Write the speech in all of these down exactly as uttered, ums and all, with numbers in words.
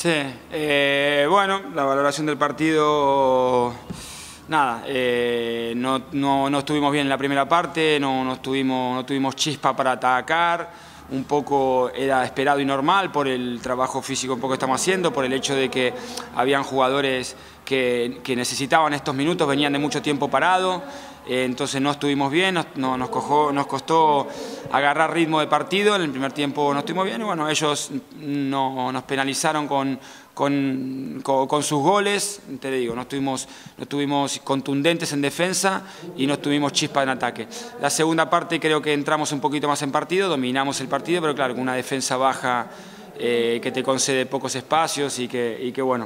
Sí, eh, bueno, la valoración del partido, nada, eh, no, no, no estuvimos bien en la primera parte, no, no, estuvimos, no tuvimos chispa para atacar, un poco era esperado y normal por el trabajo físico un poco que estamos haciendo, por el hecho de que habían jugadores que, que necesitaban estos minutos, venían de mucho tiempo parado. Eh, entonces no estuvimos bien, nos, no, nos, cojó, nos costó agarrar ritmo de partido, en el primer tiempo no estuvimos bien y bueno, ellos no, nos penalizaron con, con, con, con sus goles, te digo, no estuvimos, no estuvimos contundentes en defensa y no estuvimos chispa en ataque. La segunda parte creo que entramos un poquito más en partido, dominamos el partido, pero claro, con una defensa baja eh, que te concede pocos espacios y que, y que bueno,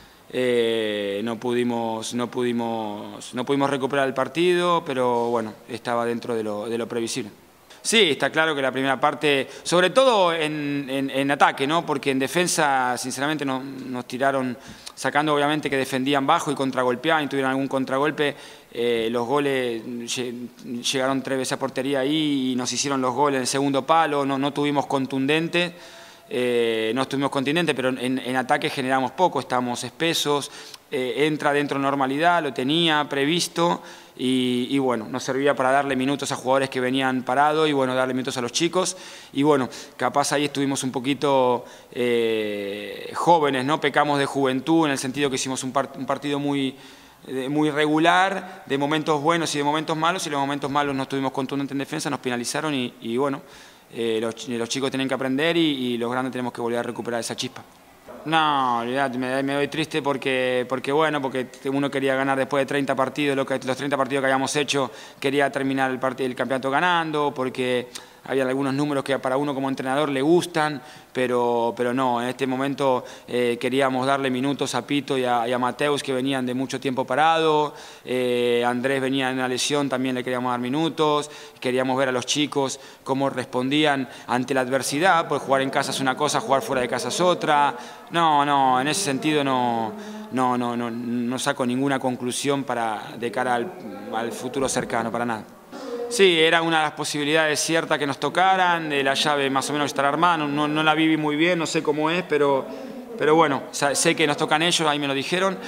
Eh, no pudimos, no, pudimos, no pudimos recuperar el partido, pero bueno, estaba dentro de lo, de lo previsible. Sí, está claro que la primera parte, sobre todo en, en, en ataque, ¿no? Porque en defensa, sinceramente, no, nos tiraron, sacando obviamente que defendían bajo y contragolpeaban y tuvieron algún contragolpe, eh, los goles llegaron tres veces a portería ahí y nos hicieron los goles en el segundo palo, no, no tuvimos contundente. Eh, no estuvimos contundentes, pero en, en ataque generamos poco, estamos espesos, eh, entra dentro de normalidad, lo tenía previsto y, y bueno, nos servía para darle minutos a jugadores que venían parados y bueno, darle minutos a los chicos y bueno, capaz ahí estuvimos un poquito eh, jóvenes, ¿no? Pecamos de juventud en el sentido que hicimos un, part un partido muy... muy regular, de momentos buenos y de momentos malos, y los momentos malos no estuvimos contundentes en defensa, nos penalizaron y, y bueno, eh, los, los chicos tienen que aprender y, y los grandes tenemos que volver a recuperar esa chispa. No, me, me doy triste porque, porque bueno, porque uno quería ganar después de treinta partidos, lo que, los treinta partidos que habíamos hecho, quería terminar el, part, el campeonato ganando, porque había algunos números que para uno como entrenador le gustan, pero, pero no, en este momento eh, queríamos darle minutos a Pito y a, y a Mateus, que venían de mucho tiempo parado, eh, Andrés venía en una lesión, también le queríamos dar minutos, queríamos ver a los chicos cómo respondían ante la adversidad, porque jugar en casa es una cosa, jugar fuera de casa es otra. No, no, en ese sentido no, no, no, no, no saco ninguna conclusión para, de cara al, al futuro cercano, para nada. Sí, era una de las posibilidades ciertas que nos tocaran, de la llave más o menos estar armada, no, no la viví muy bien, no sé cómo es, pero, pero bueno, sé que nos tocan ellos, ahí me lo dijeron.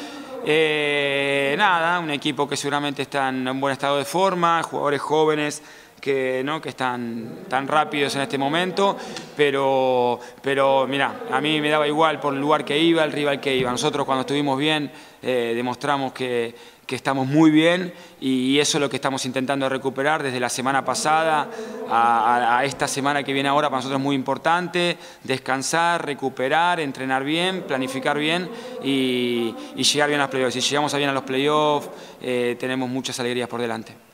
Eh, nada, un equipo que seguramente está en un buen estado de forma, jugadores jóvenes que, ¿no? que están tan rápidos en este momento, pero, pero mira, a mí me daba igual por el lugar que iba, el rival que iba. Nosotros cuando estuvimos bien eh, demostramos que, que estamos muy bien y eso es lo que estamos intentando recuperar desde la semana pasada a, a, a esta semana que viene ahora. Para nosotros es muy importante descansar, recuperar, entrenar bien, planificar bien y, y llegar bien a los playoffs. Si llegamos bien a los playoffs eh, tenemos muchas alegrías por delante.